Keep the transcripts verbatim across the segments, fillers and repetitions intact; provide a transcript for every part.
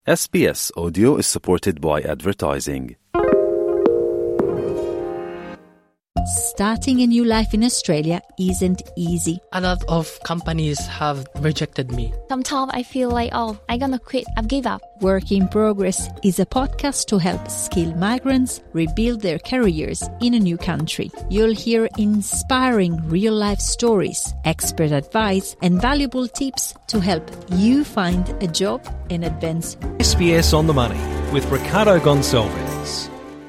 S B S Audio is supported by advertising. Starting a new life in Australia isn't easy. A lot of companies have rejected me. Sometimes I feel like, oh, I'm gonna quit, I've give up. Work in Progress is a podcast to help skilled migrants rebuild their careers in a new country. You'll hear inspiring real-life stories, expert advice, and valuable tips to help you find a job and advance. S B S On The Money with Ricardo Gonçalves.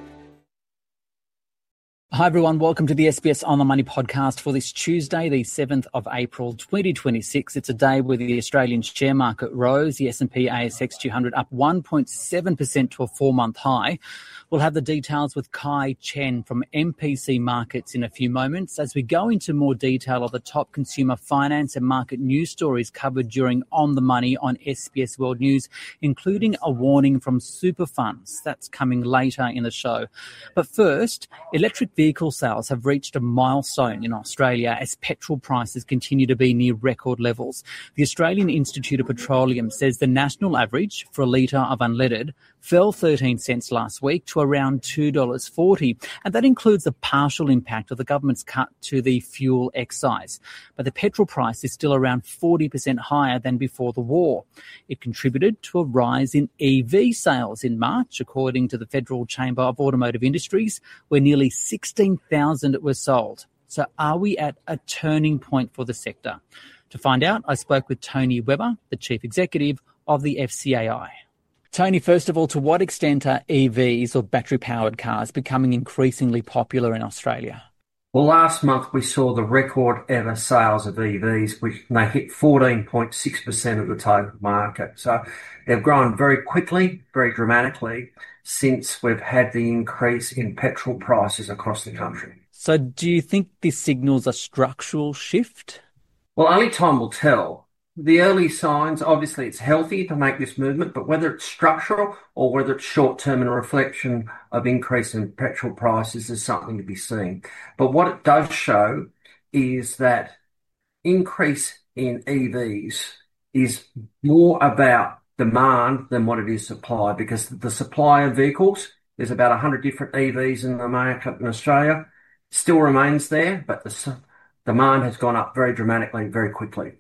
Hi everyone, welcome to the S B S On The Money podcast for this Tuesday, the seventh of April twenty twenty-six. It's a day where the Australian share market rose, the S and P A S X two hundred up one point seven percent to a four-month high. We'll have the details with Kai Chen from M P C Markets in a few moments as we go into more detail of the top consumer finance and market news stories covered during On The Money on S B S World News, including a warning from super funds. That's coming later in the show. But first, electric vehicle sales have reached a milestone in Australia as petrol prices continue to be near record levels. The Australian Institute of Petroleum says the national average for a litre of unleaded fell thirteen cents last week to around two dollars forty, and that includes the partial impact of the government's cut to the fuel excise. But the petrol price is still around forty percent higher than before the war. It contributed to a rise in E V sales in March, according to the Federal Chamber of Automotive Industries, where nearly sixteen thousand were sold. So are we at a turning point for the sector? To find out, I spoke with Tony Webber, the Chief Executive of the F C A I. Tony, first of all, to what extent are E Vs or battery-powered cars becoming increasingly popular in Australia? Well, last month we saw the record ever sales of E Vs, which they hit fourteen point six percent of the total market. So they've grown very quickly, very dramatically, since we've had the increase in petrol prices across the country. So do you think this signals a structural shift? Well, only time will tell. The early signs, obviously it's healthy to make this movement, but whether it's structural or whether it's short-term and a reflection of increase in petrol prices is something to be seen. But what it does show is that increase in E Vs is more about demand than what it is supply, because the supply of vehicles, there's about one hundred different E Vs in the market in Australia, still remains there, but the demand has gone up very dramatically, very quickly.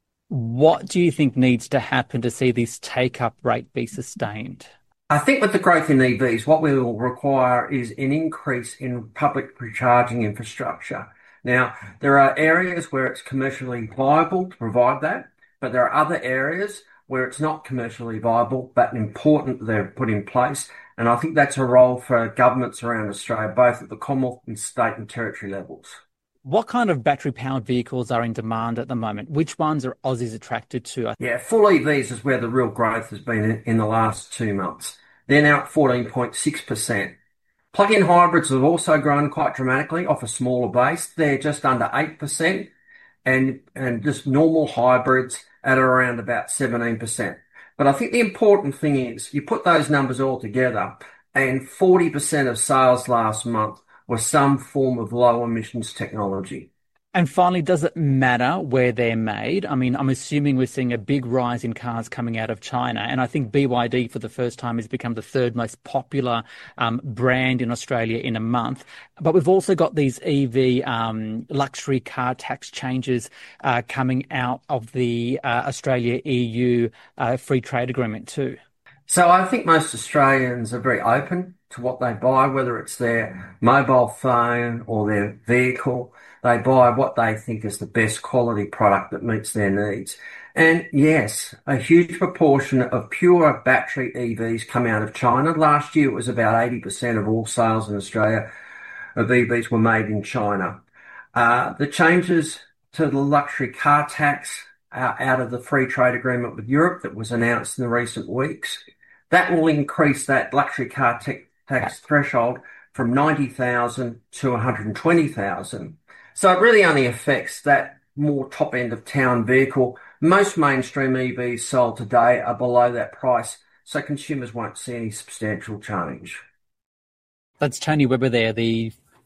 What do you think needs to happen to see this take-up rate be sustained? I think with the growth in E Vs, what we will require is an increase in public charging infrastructure. Now, there are areas where it's commercially viable to provide that, but there are other areas where it's not commercially viable, but important they're put in place. And I think that's a role for governments around Australia, both at the Commonwealth and state and territory levels. What kind of battery-powered vehicles are in demand at the moment? Which ones are Aussies attracted to? Yeah, full E Vs is where the real growth has been in, in the last two months. They're now at fourteen point six percent. Plug-in hybrids have also grown quite dramatically off a smaller base. They're just under eight percent, and, and just normal hybrids at around about seventeen percent. But I think the important thing is you put those numbers all together, and forty percent of sales last month was some form of low emissions technology. And finally, does it matter where they're made? I mean, I'm assuming we're seeing a big rise in cars coming out of China. And I think B Y D for the first time has become the third most popular um, brand in Australia in a month. But we've also got these E V um, luxury car tax changes uh, coming out of the uh, Australia-E U uh, free trade agreement too. So I think most Australians are very open to what they buy, whether it's their mobile phone or their vehicle. They buy what they think is the best quality product that meets their needs. And yes, a huge proportion of pure battery E Vs come out of China. Last year it was about eighty percent of all sales in Australia of E Vs were made in China. Uh, the changes to the luxury car tax uh, out of the free trade agreement with Europe that was announced in the recent weeks, that will increase that luxury car te- tax threshold from ninety thousand to one hundred twenty thousand. So it really only affects that more top end of town vehicle. Most mainstream E Vs sold today are below that price, so consumers won't see any substantial change. That's Tony Webber there, the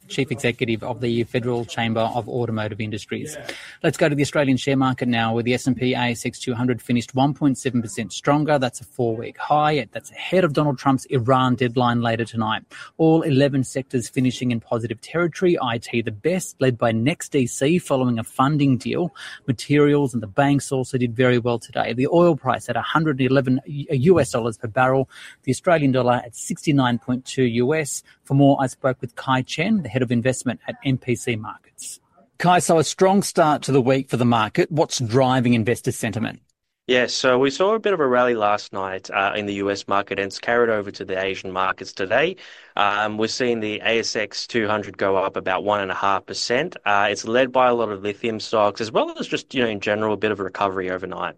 Chief Executive of the Federal Chamber of Automotive Industries. Let's go to the Australian share market now, where the S and P A S X two hundred finished one point seven percent stronger. That's a four-week high. That's ahead of Donald Trump's Iran deadline later tonight. All eleven sectors finishing in positive territory. I T the best, led by NextDC following a funding deal. Materials and the banks also did very well today. The oil price at one hundred eleven U S dollars per barrel. The Australian dollar at sixty-nine point two U S. For more, I spoke with Kai Chen, the head of investment at M P C Markets. Kai, so a strong start to the week for the market. What's driving investor sentiment? Yes, so we saw a bit of a rally last night uh, in the U S market, and it's carried over to the Asian markets today. Um, we're seeing the A S X two hundred go up about one point five percent. Uh, it's led by a lot of lithium stocks, as well as just, you know, in general, a bit of a recovery overnight.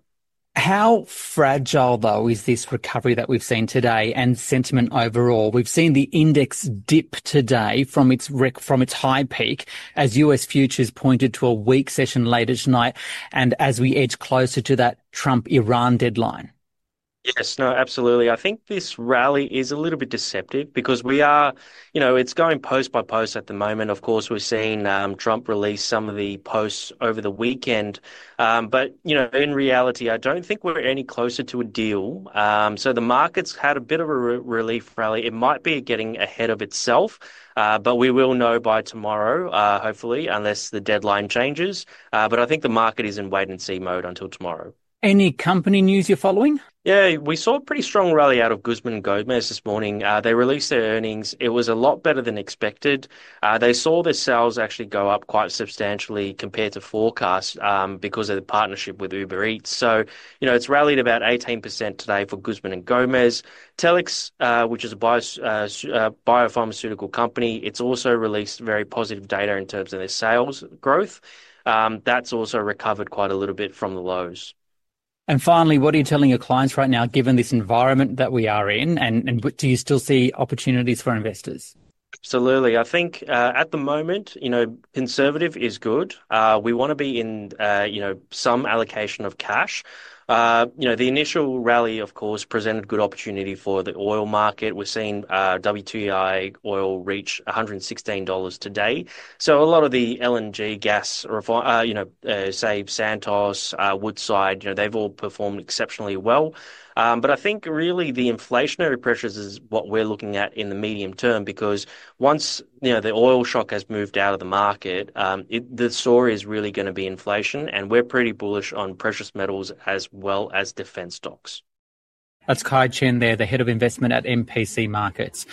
How fragile, though, is this recovery that we've seen today and sentiment overall? We've seen the index dip today from its rec- from its high peak as U S futures pointed to a weak session later tonight and as we edge closer to that Trump-Iran deadline. Yes, no, absolutely. I think this rally is a little bit deceptive because we are, you know, it's going post by post at the moment. Of course, we've seen um, Trump release some of the posts over the weekend. Um, but, you know, in reality, I don't think we're any closer to a deal. Um, so the market's had a bit of a re- relief rally. It might be getting ahead of itself. Uh, but we will know by tomorrow, uh, hopefully, unless the deadline changes. Uh, but I think the market is in wait and see mode until tomorrow. Any company news you're following? Yeah, we saw a pretty strong rally out of Guzman and Gomez this morning. Uh, they released their earnings. It was a lot better than expected. Uh, they saw their sales actually go up quite substantially compared to forecasts um, because of the partnership with Uber Eats. So, you know, it's rallied about eighteen percent today for Guzman and Gomez. Telix, uh, which is a bio, uh, uh, biopharmaceutical company, it's also released very positive data in terms of their sales growth. Um, that's also recovered quite a little bit from the lows. And finally, what are you telling your clients right now, given this environment that we are in, and, and do you still see opportunities for investors? Absolutely. I think uh, at the moment, you know, conservative is good. Uh, we want to be in, uh, you know, some allocation of cash. Uh, you know, the initial rally, of course, presented good opportunity for the oil market. We're seeing uh, W T I oil reach one hundred sixteen dollars today. So a lot of the L N G gas, uh, you know, uh, say Santos, uh, Woodside, you know, they've all performed exceptionally well. Um, but I think really the inflationary pressures is what we're looking at in the medium term, because once, you know, the oil shock has moved out of the market, um, it, the story is really going to be inflation, and we're pretty bullish on precious metals as well as defense stocks. That's Kai Chen there, the head of investment at M P C Markets.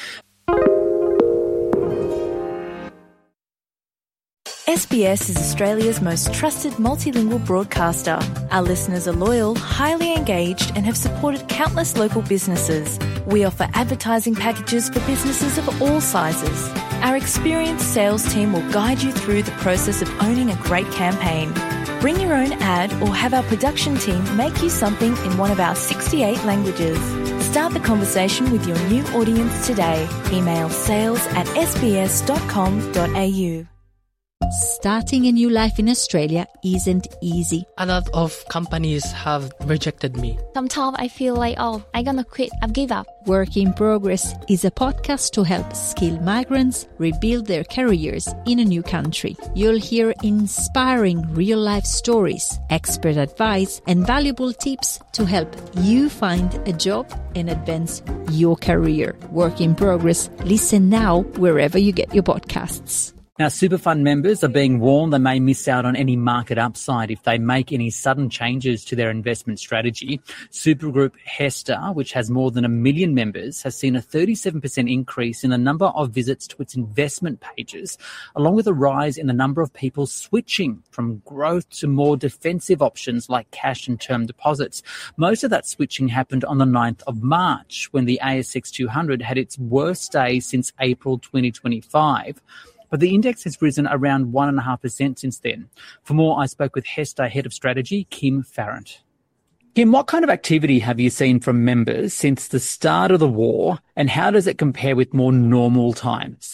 S B S is Australia's most trusted multilingual broadcaster. Our listeners are loyal, highly engaged, and have supported countless local businesses. We offer advertising packages for businesses of all sizes. Our experienced sales team will guide you through the process of owning a great campaign. Bring your own ad or have our production team make you something in one of our sixty-eight languages. Start the conversation with your new audience today. Email sales at s b s dot com dot a u. Starting a new life in Australia isn't easy. A lot of companies have rejected me. Sometimes I feel like, oh, I'm gonna quit. I've give up. Work in Progress is a podcast to help skilled migrants rebuild their careers in a new country. You'll hear inspiring real-life stories, expert advice, and valuable tips to help you find a job and advance your career. Work in Progress. Listen now wherever you get your podcasts. Now, Superfund members are being warned they may miss out on any market upside if they make any sudden changes to their investment strategy. Supergroup Hester, which has more than a million members, has seen a thirty-seven percent increase in the number of visits to its investment pages, along with a rise in the number of people switching from growth to more defensive options like cash and term deposits. Most of that switching happened on the ninth of March, when the A S X two hundred had its worst day since April twenty twenty-five. But the index has risen around one point five percent since then. For more, I spoke with Hester Head of Strategy, Kim Farrant. Kim, what kind of activity have you seen from members since the start of the war, and how does it compare with more normal times?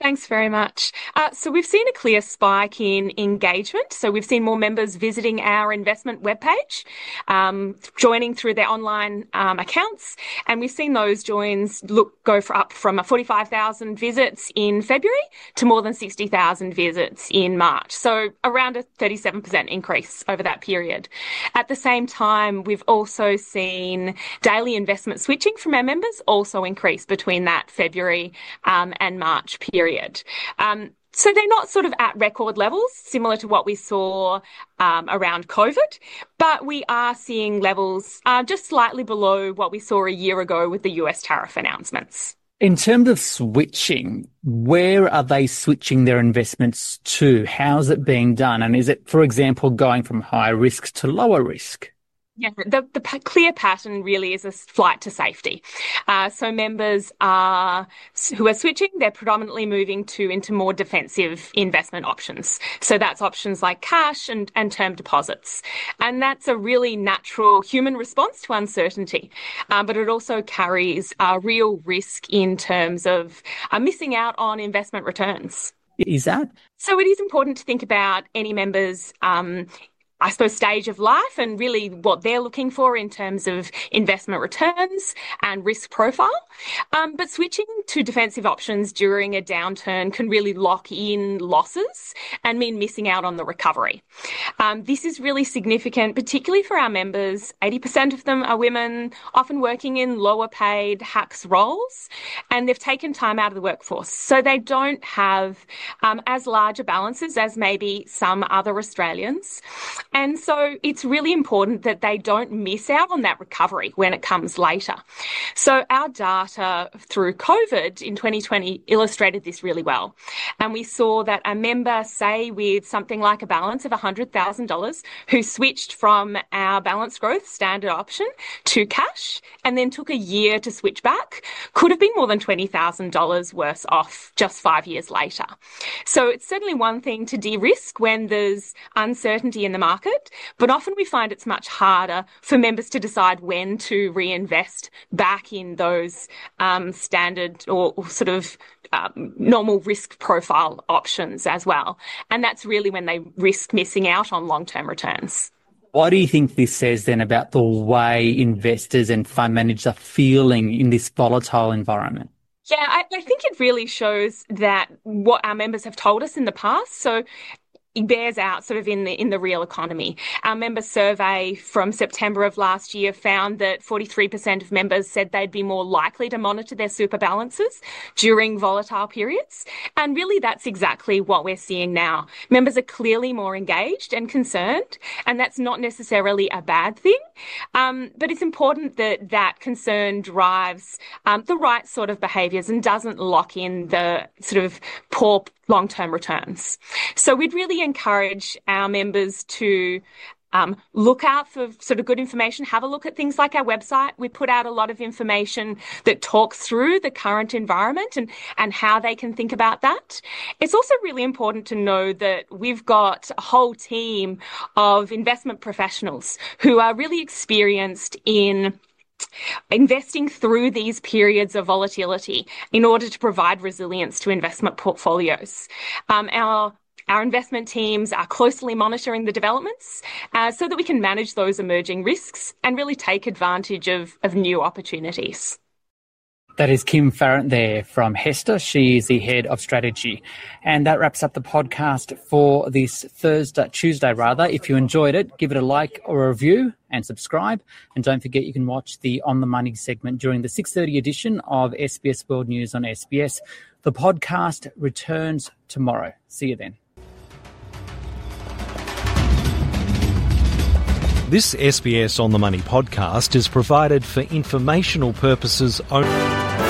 Thanks very much. Uh, so we've seen a clear spike in engagement. So we've seen more members visiting our investment webpage, um, joining through their online um, accounts. And we've seen those joins look go for up from forty-five thousand visits in February to more than sixty thousand visits in March. So around a thirty-seven percent increase over that period. At the same time, we've also seen daily investment switching from our members also increase between that February um, and March period. Um, so they're not sort of at record levels, similar to what we saw um, around COVID, but we are seeing levels uh, just slightly below what we saw a year ago with the U S tariff announcements. In terms of switching, where are they switching their investments to? How's it being done? And is it, for example, going from high risk to lower risk? Yeah, the, the p- clear pattern really is a flight to safety. Uh, so members are who are switching, they're predominantly moving to into more defensive investment options. So that's options like cash and, and term deposits. And that's a really natural human response to uncertainty. Uh, but it also carries a real risk in terms of uh, missing out on investment returns. Is that? So it is important to think about any members' um, I suppose, stage of life and really what they're looking for in terms of investment returns and risk profile. Um, but switching to defensive options during a downturn can really lock in losses and mean missing out on the recovery. Um, this is really significant, particularly for our members. eighty percent of them are women, often working in lower paid H A Cs roles, and they've taken time out of the workforce. So they don't have um, as large a balances as maybe some other Australians. And so it's really important that they don't miss out on that recovery when it comes later. So our data through COVID in twenty twenty illustrated this really well. And we saw that a member, say with something like a balance of one hundred thousand dollars, who switched from our balanced growth standard option to cash and then took a year to switch back, could have been more than twenty thousand dollars worse off just five years later. So it's certainly one thing to de-risk when there's uncertainty in the market. But often we find it's much harder for members to decide when to reinvest back in those um, standard or, or sort of um, normal risk profile options as well. And that's really when they risk missing out on long-term returns. What do you think this says then about the way investors and fund managers are feeling in this volatile environment? Yeah, I, I think it really shows that what our members have told us in the past. So it bears out sort of in the in the real economy. Our member survey from September of last year found that forty-three percent of members said they'd be more likely to monitor their super balances during volatile periods. And really that's exactly what we're seeing now. Members are clearly more engaged and concerned, and that's not necessarily a bad thing. Um, but it's important that that concern drives um, the right sort of behaviours and doesn't lock in the sort of poor long-term returns. So we'd really encourage our members to um, look out for sort of good information, have a look at things like our website. We put out a lot of information that talks through the current environment and, and how they can think about that. It's also really important to know that we've got a whole team of investment professionals who are really experienced in investing through these periods of volatility in order to provide resilience to investment portfolios. Um, our Our investment teams are closely monitoring the developments uh, so that we can manage those emerging risks and really take advantage of, of new opportunities. That is Kim Farrant there from Hester. She is the head of strategy. And that wraps up the podcast for this Thursday, Tuesday rather. If you enjoyed it, give it a like or a review and subscribe. And don't forget you can watch the On the Money segment during the six thirty edition of S B S World News on S B S. The podcast returns tomorrow. See you then. This S B S On the Money podcast is provided for informational purposes only.